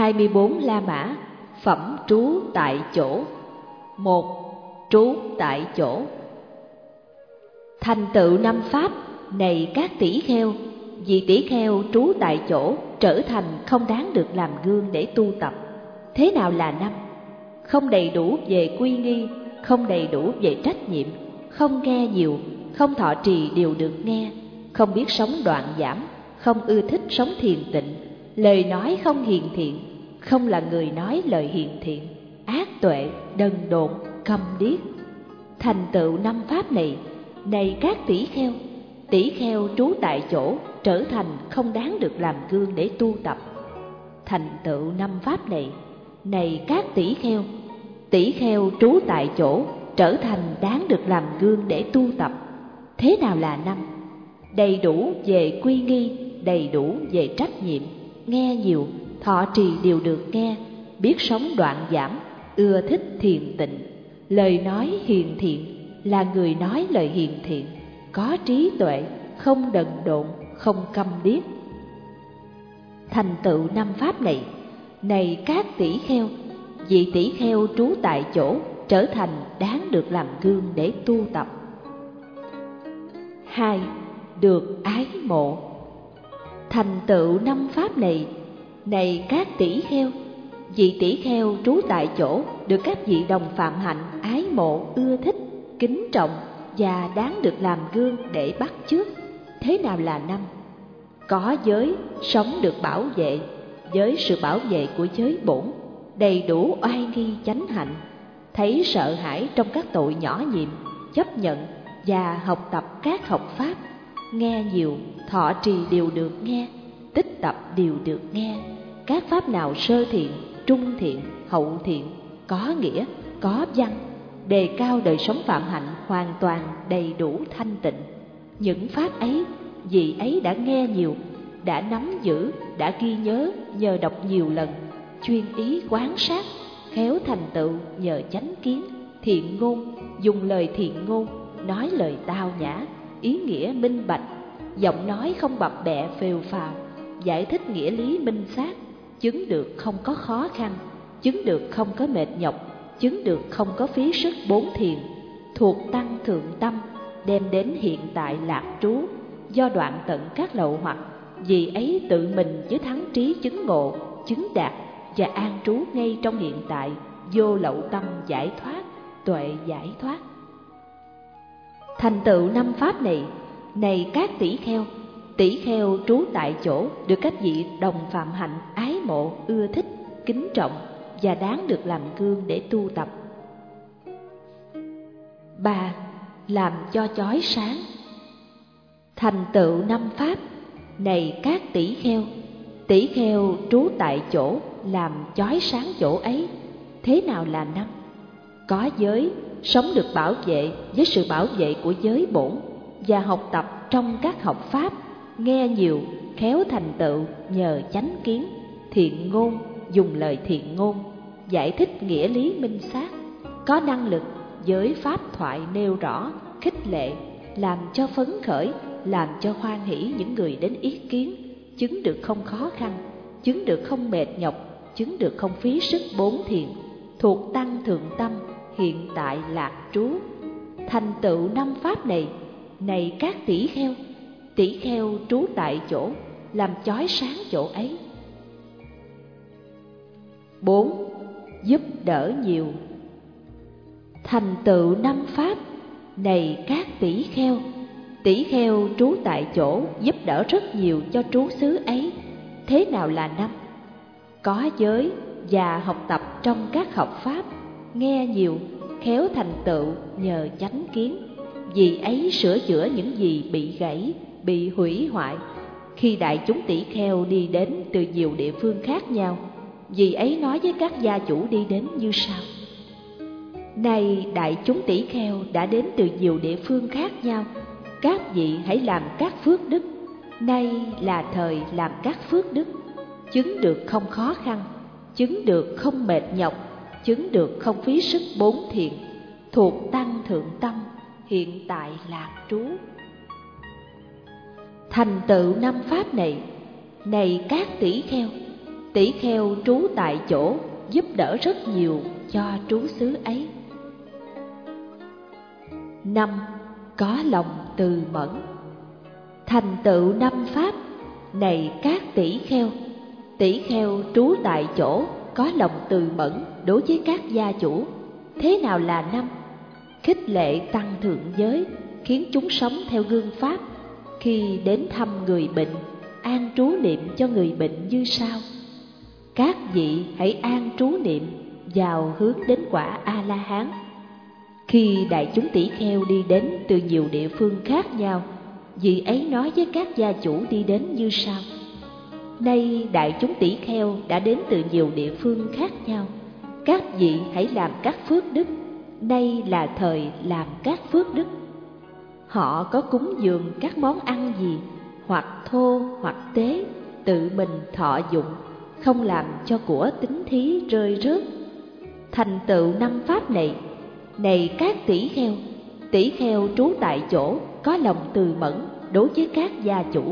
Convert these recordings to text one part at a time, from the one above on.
24 La Mã, phẩm trú tại chỗ. 1. Trú tại chỗ. Thành tựu 5 pháp này các tỷ kheo, vì tỷ kheo trú tại chỗ trở thành không đáng được làm gương để tu tập. Thế nào là 5? Không đầy đủ về quy nghi, không đầy đủ về trách nhiệm, không nghe nhiều, không thọ trì điều được nghe, không biết sống đoạn giảm, không ưa thích sống thiền tịnh, lời nói không hiền thiện, không là người nói lời hiền thiện, ác tuệ, đần độn, câm điếc. Thành tựu 5 pháp này các tỷ kheo trú tại chỗ trở thành không đáng được làm gương để tu tập. Thành tựu 5 pháp này các tỷ kheo trú tại chỗ trở thành đáng được làm gương để tu tập. Thế nào là 5? Đầy đủ về quy nghi, đầy đủ về trách nhiệm, nghe nhiều, thọ trì điều được nghe, biết sống đoạn giảm, ưa thích thiền tịnh, lời nói hiền thiện, là người nói lời hiền thiện, có trí tuệ, không đần độn, không câm điếc. Thành tựu 5 pháp này các tỷ kheo, vị tỷ kheo trú tại chỗ trở thành đáng được làm gương để tu tập. 2. Được ái mộ. Thành tựu 5 pháp này các tỷ kheo, vị tỷ kheo trú tại chỗ được các vị đồng phạm hạnh ái mộ, ưa thích, kính trọng và đáng được làm gương để bắt chước. Thế nào là 5? Có giới sống được bảo vệ với sự bảo vệ của giới bổn, đầy đủ oai nghi chánh hạnh, thấy sợ hãi trong các tội nhỏ nhiệm, chấp nhận và học tập các học pháp, nghe nhiều, thọ trì điều được nghe, tích tập điều được nghe, các pháp nào sơ thiện, trung thiện, hậu thiện, có nghĩa, có văn, đề cao đời sống phạm hạnh hoàn toàn đầy đủ thanh tịnh. Những pháp ấy, vị ấy đã nghe nhiều, đã nắm giữ, đã ghi nhớ nhờ đọc nhiều lần, chuyên ý quán sát, khéo thành tựu nhờ chánh kiến, thiện ngôn, dùng lời thiện ngôn, nói lời tao nhã, ý nghĩa minh bạch, giọng nói không bập bẹ phều phào, giải thích nghĩa lý minh xác, chứng được không có khó khăn, chứng được không có mệt nhọc, chứng được không có phí sức 4 thiền, thuộc tăng thượng tâm, đem đến hiện tại lạc trú, do đoạn tận các lậu hoặc, vì ấy tự mình với thắng trí chứng ngộ, chứng đạt và an trú ngay trong hiện tại, vô lậu tâm giải thoát, tuệ giải thoát. Thành tựu 5 pháp này các tỷ kheo trú tại chỗ được các vị đồng phạm hạnh ái mộ, ưa thích, kính trọng và đáng được làm gương để tu tập. 3. Làm cho chói sáng. Thành tựu 5 pháp này các tỷ kheo trú tại chỗ làm chói sáng chỗ ấy. Thế nào là 5? Có giới sống được bảo vệ với sự bảo vệ của giới bổn và học tập trong các học pháp, nghe nhiều, khéo thành tựu nhờ chánh kiến, thiện ngôn, dùng lời thiện ngôn, giải thích nghĩa lý minh xác, có năng lực với pháp thoại nêu rõ, khích lệ, làm cho phấn khởi, làm cho hoan hỷ những người đến ý kiến, chứng được không khó khăn, chứng được không mệt nhọc, chứng được không phí sức 4 thiền, thuộc tăng thượng tâm, hiện tại lạc trú. Thành tựu 5 pháp này các tỷ kheo trú tại chỗ làm chói sáng chỗ ấy. 4. Giúp đỡ nhiều. Thành tựu 5 pháp này các tỷ kheo trú tại chỗ giúp đỡ rất nhiều cho trú xứ ấy. Thế nào là 5? Có giới và học tập trong các học pháp, nghe nhiều, khéo thành tựu nhờ chánh kiến, vì ấy sửa chữa những gì bị gãy, bị hủy hoại. Khi đại chúng tỷ kheo đi đến từ nhiều địa phương khác nhau, vì ấy nói với các gia chủ đi đến như sau: Này đại chúng tỷ kheo đã đến từ nhiều địa phương khác nhau, các vị hãy làm các phước đức. Nay là thời làm các phước đức, chứng được không khó khăn, chứng được không mệt nhọc, chứng được không phí sức 4 thiền, thuộc tăng thượng tâm, hiện tại lạc trú. Thành tựu 5 pháp này các tỷ tỷ kheo trú tại chỗ giúp đỡ rất nhiều cho trú xứ ấy. 5. Có lòng từ mẫn. Thành tựu 5 pháp này các tỷ kheo trú tại chỗ có lòng từ mẫn đối với các gia chủ. Thế nào là 5? Khích lệ tăng thượng giới, khiến chúng sống theo gương pháp. Khi đến thăm người bệnh, an trú niệm cho người bệnh như sau: các vị hãy an trú niệm vào hướng đến quả A-la-hán. Khi đại chúng tỷ kheo đi đến từ nhiều địa phương khác nhau, vị ấy nói với các gia chủ đi đến như sau: nay đại chúng tỷ kheo đã đến từ nhiều địa phương khác nhau, các vị hãy làm các phước đức. Nay là thời làm các phước đức. Họ có cúng dường các món ăn gì, hoặc thô hoặc tế, tự mình thọ dụng, không làm cho của tín thí rơi rớt. Thành tựu 5 pháp này các tỷ kheo trú tại chỗ có lòng từ mẫn đối với các gia chủ.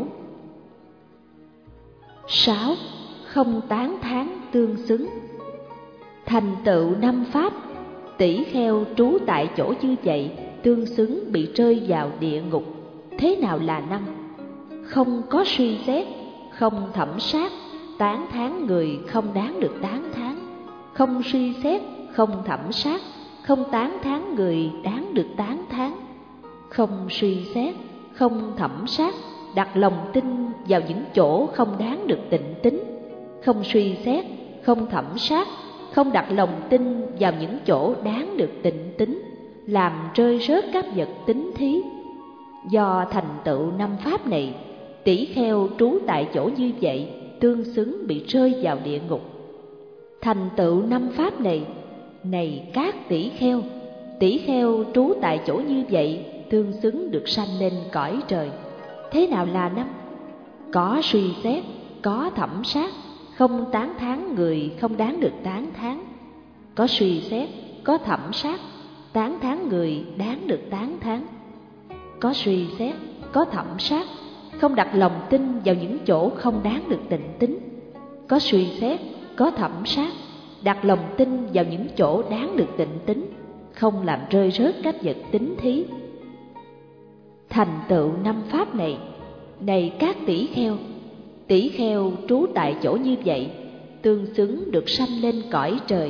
6. Không tán thán tương xứng. Thành tựu 5 pháp, tỷ kheo trú tại chỗ như vậy tương xứng bị rơi vào địa ngục. Thế nào là 5? Không có suy xét, không thẩm sát, tán thán người không đáng được tán thán. Không suy xét, không thẩm sát, không tán thán người đáng được tán thán. Không suy xét, không thẩm sát, đặt lòng tin vào những chỗ không đáng được tịnh tín. Không suy xét, không thẩm sát, không đặt lòng tin vào những chỗ đáng được tịnh tín, làm rơi rớt các vật tín thí. Do thành tựu 5 pháp này, tỷ kheo trú tại chỗ như vậy tương xứng bị rơi vào địa ngục. Thành tựu 5 pháp này các tỷ kheo trú tại chỗ như vậy tương xứng được sanh lên cõi trời. Thế nào là 5? Có suy xét, có thẩm sát, không tán thán người không đáng được tán thán. Có suy xét, có thẩm sát, tán thán người đáng được tán thán. Có suy xét, có thẩm sát, không đặt lòng tin vào những chỗ không đáng được tịnh tín. Có suy xét, có thẩm sát, đặt lòng tin vào những chỗ đáng được tịnh tín, không làm rơi rớt các vật tín thí. Thành tựu 5 pháp này các tỷ kheo trú tại chỗ như vậy tương xứng được sanh lên cõi trời.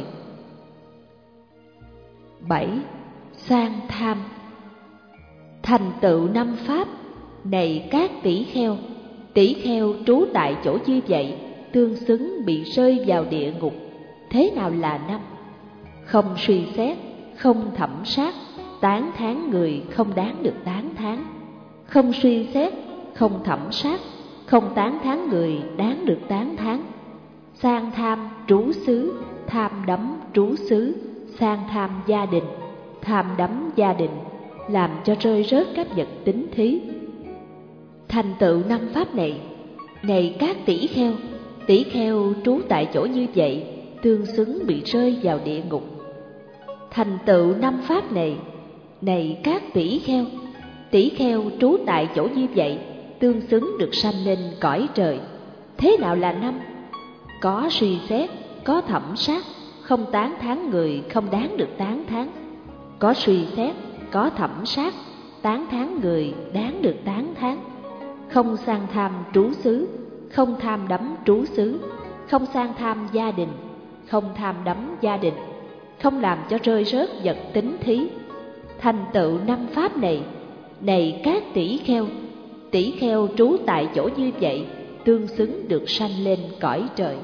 7. Sang tham. Thành tựu 5 pháp này các tỷ kheo trú tại chỗ như vậy tương xứng bị rơi vào địa ngục. Thế nào là 5? Không suy xét, không thẩm sát, tán thán người không đáng được tán thán. Không suy xét, không thẩm sát, không tán thán người đáng được tán thán. Sang tham trú xứ, tham đắm trú xứ, sang tham gia đình, tham đắm gia đình, làm cho rơi rớt các vật tín thí. Thành tựu 5 pháp này các tỷ kheo trú tại chỗ như vậy tương xứng bị rơi vào địa ngục. Thành tựu 5 pháp này các tỷ kheo trú tại chỗ như vậy tương xứng được sanh lên cõi trời. Thế nào là 5? Có suy xét, có thẩm sát, không tán thán người không đáng được tán thán. Có suy xét, có thẩm sát, tán thán người đáng được tán thán. Không sang tham trú xứ, không tham đắm trú xứ, không sang tham gia đình, không tham đắm gia đình, không làm cho rơi rớt vật tín thí. Thành tựu 5 pháp này các tỷ kheo trú tại chỗ như vậy tương xứng được sanh lên cõi trời.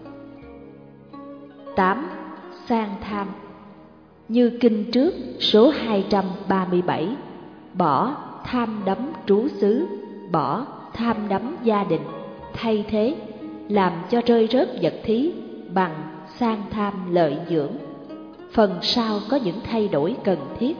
8. Sang tham. Như kinh trước số 237, bỏ tham đắm trú xứ, bỏ tham đắm gia đình, thay thế làm cho rơi rớt vật thí bằng sang tham lợi dưỡng. Phần sau có những thay đổi cần thiết.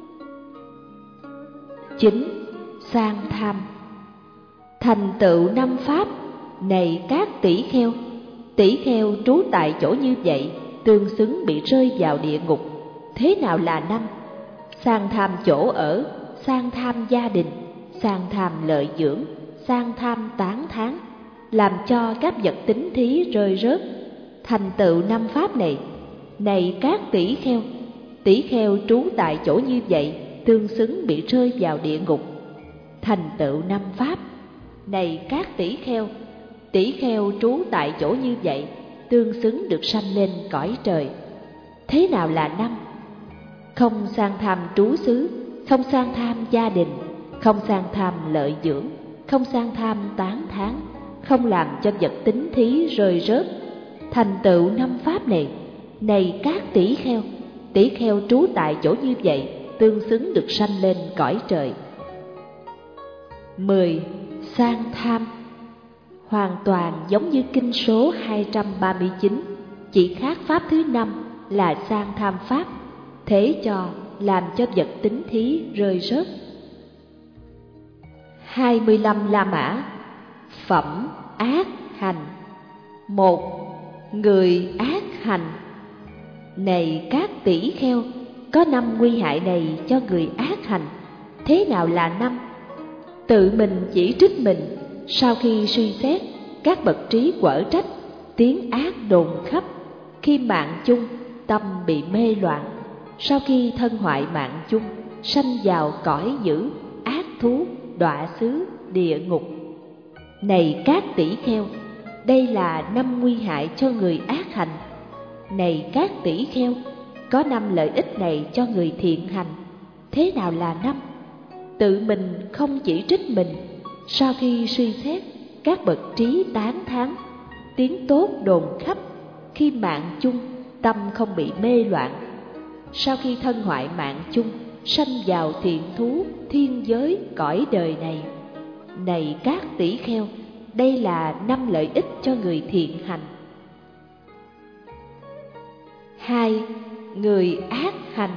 9. Sang tham. Thành tựu 5 pháp này các tỷ kheo trú tại chỗ như vậy tương xứng bị rơi vào địa ngục. Thế nào là 5? Sang tham chỗ ở, sang tham gia đình, sang tham lợi dưỡng, sang tham tán thán, làm cho các vật tín thí rơi rớt. Thành tựu năm pháp này, này các tỷ kheo trú tại chỗ như vậy, tương xứng bị rơi vào địa ngục. Thành tựu năm pháp, này các tỷ kheo trú tại chỗ như vậy, tương xứng được sanh lên cõi trời. Thế nào là năm? Không sang tham trú xứ, không sang tham gia đình, không sang tham lợi dưỡng, không sang tham tán thán, không làm cho vật tín thí rơi rớt. Thành tựu năm pháp này, này các tỷ kheo trú tại chỗ như vậy, tương xứng được sanh lên cõi trời. 10. Sang tham. Hoàn toàn giống như kinh số 239, chỉ khác pháp thứ 5 là sang tham pháp, thế cho làm cho vật tín thí rơi rớt. 25 La Mã. Phẩm ác hành. 1. Người ác hành. Này các tỷ kheo, có 5 nguy hại này cho người ác hành. Thế nào là 5? Tự mình chỉ trích mình, sau khi suy xét, các bậc trí quở trách, tiếng ác đồn khắp. Khi mạng chung, tâm bị mê loạn. Sau khi thân hoại mạng chung, sanh vào cõi dữ, ác thú, đọa xứ, địa ngục. Này các tỷ kheo, đây là 5 nguy hại cho người ác hành. Này các tỷ kheo, có 5 lợi ích này cho người thiện hành. Thế nào là 5? Tự mình không chỉ trích mình, sau khi suy xét, các bậc trí tán thán, tiếng tốt đồn khắp. Khi mạng chung, tâm không bị mê loạn. Sau khi thân hoại mạng chung, sanh vào thiện thú, thiên giới, cõi đời này. Này các tỷ kheo, đây là 5 lợi ích cho người thiện hành. 2. Người ác hành.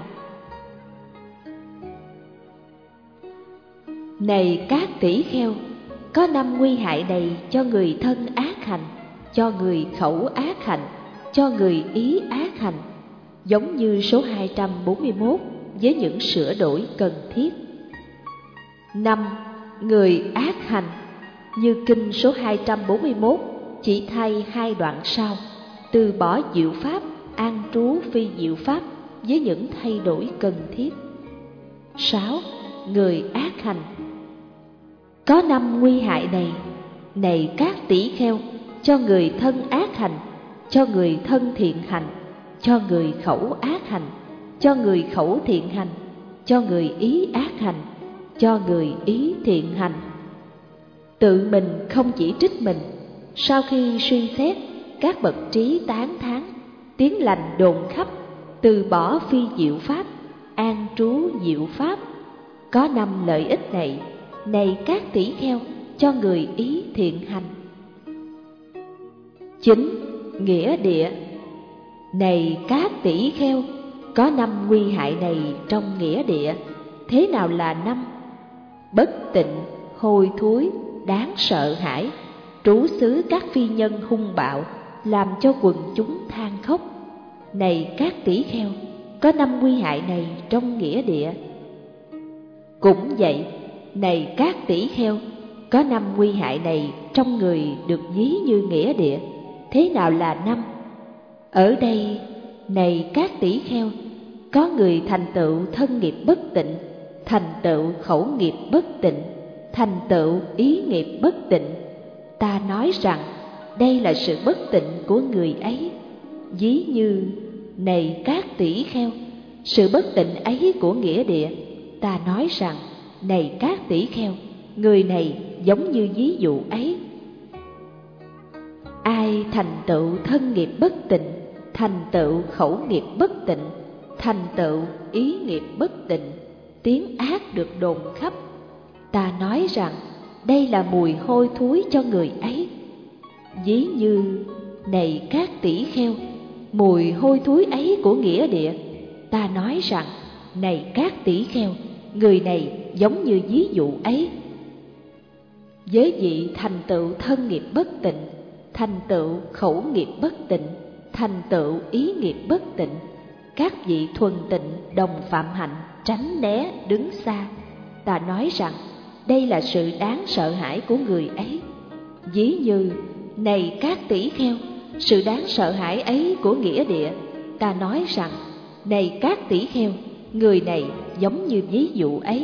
Này các tỷ kheo, có 5 nguy hại này cho người thân ác hành, cho người khẩu ác hành, cho người ý ác hành, giống như số 241 với những sửa đổi cần thiết. 5. Người ác hành. Như kinh số 241 chỉ thay 2 đoạn sau, từ bỏ diệu pháp, an trú phi diệu pháp với những thay đổi cần thiết. 6. Người ác hành. Có 5 nguy hại này, này các tỷ kheo, cho người thân ác hành, cho người thân thiện hành, cho người khẩu ác hành, cho người khẩu thiện hành, cho người ý ác hành, cho người ý thiện hành. Tự mình không chỉ trích mình, sau khi suy xét, các bậc trí tán thán, tiếng lành đồn khắp, từ bỏ phi diệu pháp, an trú diệu pháp. Có 5 lợi ích này, này các tỷ kheo, cho người ý thiện hành. 9. Nghĩa địa. Này các tỷ kheo, có 5 nguy hại này trong nghĩa địa. Thế nào là 5? Bất tịnh, hôi thối, đáng sợ hãi, trú xứ các phi nhân hung bạo, làm cho quần chúng than khóc. Này các tỷ kheo, có 5 nguy hại này trong nghĩa địa. Cũng vậy, này các tỷ kheo, có 5 nguy hại này trong người được ví như nghĩa địa. Thế nào là 5? Ở đây, này các tỷ kheo, có người thành tựu thân nghiệp bất tịnh, thành tựu khẩu nghiệp bất tịnh, thành tựu ý nghiệp bất tịnh. Ta nói rằng đây là sự bất tịnh của người ấy. Ví như, này các tỷ kheo, sự bất tịnh ấy của nghĩa địa. Ta nói rằng, này các tỷ kheo, người này giống như ví dụ ấy. Ai thành tựu thân nghiệp bất tịnh, thành tựu khẩu nghiệp bất tịnh, thành tựu ý nghiệp bất tịnh, tiếng ác được đồn khắp. Ta nói rằng đây là mùi hôi thối cho người ấy. Ví như, này các tỷ kheo, mùi hôi thối ấy của nghĩa địa. Ta nói rằng, này các tỷ kheo, người này giống như ví dụ ấy. Với vị thành tựu thân nghiệp bất tịnh, thành tựu khẩu nghiệp bất tịnh, thành tựu ý nghiệp bất tịnh, các vị thuần tịnh đồng phạm hạnh, tránh né đứng xa. Ta nói rằng đây là sự đáng sợ hãi của người ấy. Ví như, này các tỷ kheo, sự đáng sợ hãi ấy của nghĩa địa, ta nói rằng, này các tỷ kheo, người này giống như ví dụ ấy.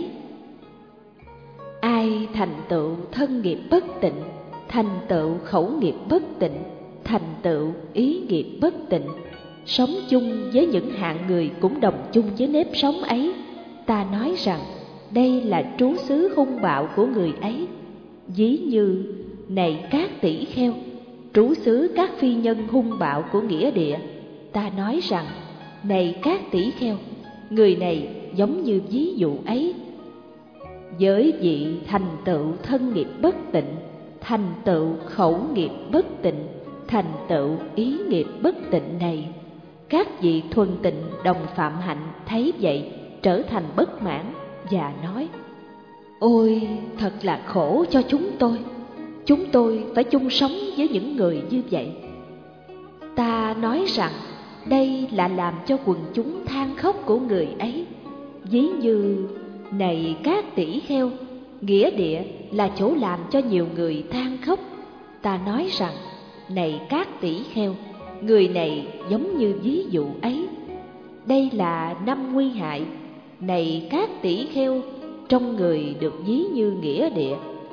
Ai thành tựu thân nghiệp bất tịnh, thành tựu khẩu nghiệp bất tịnh, thành tựu ý nghiệp bất tịnh, sống chung với những hạng người cũng đồng chung với nếp sống ấy, ta nói rằng đây là trú xứ hung bạo của người ấy. Ví như, này các tỷ kheo, trú xứ các phi nhân hung bạo của nghĩa địa, ta nói rằng, này các tỷ kheo, người này giống như ví dụ ấy. Với vị thành tựu thân nghiệp bất tịnh, thành tựu khẩu nghiệp bất tịnh, thành tựu ý nghiệp bất tịnh này, các vị thuần tịnh đồng phạm hạnh thấy vậy trở thành bất mãn và nói: ôi, thật là khổ cho chúng tôi phải chung sống với những người như vậy. Ta nói rằng đây là làm cho quần chúng than khóc của người ấy. Ví như, này các tỷ kheo, nghĩa địa là chỗ làm cho nhiều người than khóc, ta nói rằng, này các tỷ kheo, người này giống như ví dụ ấy. Đây là 5 nguy hại, này các tỷ kheo, trong người được ví như nghĩa địa.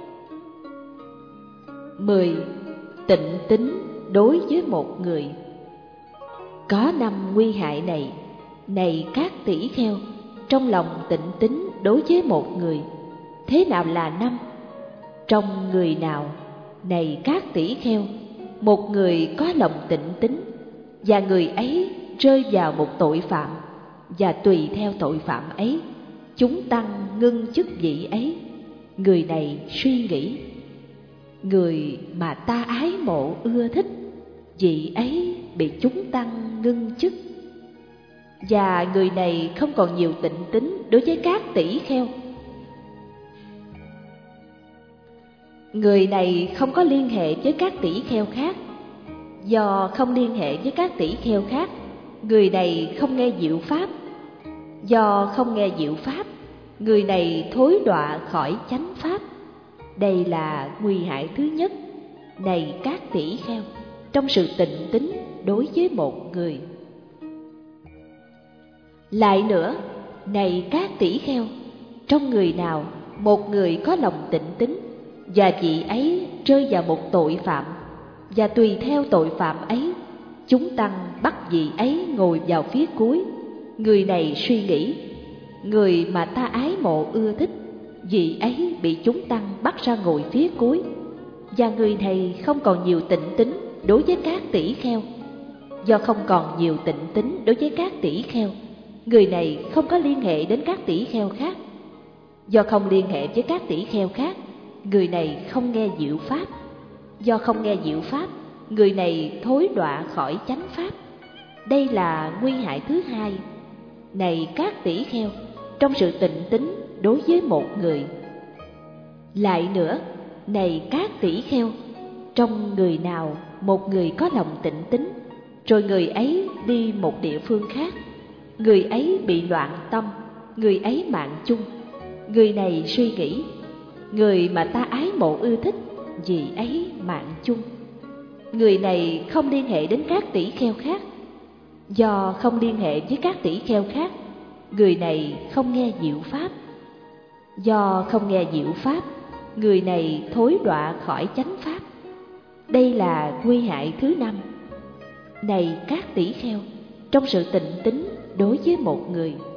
10. Tịnh tín đối với một người. Có 5 nguy hại này, này các tỷ kheo, trong lòng tịnh tín đối với một người. Thế nào là 5? Trong người nào, này các tỷ kheo, một người có lòng tịnh tín, và người ấy rơi vào một tội phạm, và tùy theo tội phạm ấy, chúng tăng ngưng chức vị ấy, người này suy nghĩ: người mà ta ái mộ ưa thích, vị ấy bị chúng tăng ngưng chức. Và người này không còn nhiều tịnh tín đối với các tỷ kheo. Người này không có liên hệ với các tỷ kheo khác. Do không liên hệ với các tỷ kheo khác, người này không nghe diệu pháp. Do không nghe diệu pháp, người này thối đọa khỏi chánh pháp. Đây là nguy hại thứ nhất, này các tỷ kheo, trong sự tịnh tín đối với một người. Lại nữa, này các tỷ kheo, trong người nào một người có lòng tịnh tín, và vị ấy rơi vào một tội phạm, và tùy theo tội phạm ấy, chúng tăng bắt vị ấy ngồi vào phía cuối, người này suy nghĩ: người mà ta ái mộ ưa thích, vị ấy bị chúng tăng bắt ra ngồi phía cuối. Và người này không còn nhiều tịnh tín đối với các tỷ kheo. Do không còn nhiều tịnh tín đối với các tỷ kheo, người này không có liên hệ đến các tỷ kheo khác. Do không liên hệ với các tỷ kheo khác, người này không nghe diệu pháp. Do không nghe diệu pháp, người này thối đọa khỏi chánh pháp. Đây là nguy hại thứ hai, này các tỷ kheo, trong sự tịnh tín đối với một người. Lại nữa, này các tỷ kheo, trong người nào một người có lòng tịnh tín, rồi người ấy đi một địa phương khác, người ấy bị loạn tâm, người ấy mạng chung. Người này suy nghĩ: người mà ta ái mộ ưa thích, vì ấy mạng chung. Người này không liên hệ đến các tỷ kheo khác. Do không liên hệ với các tỷ kheo khác, người này không nghe diệu pháp. Do không nghe diệu pháp, người này thối đọa khỏi chánh pháp. Đây là nguy hại thứ 5, này các tỷ kheo, trong sự tịnh tín đối với một người.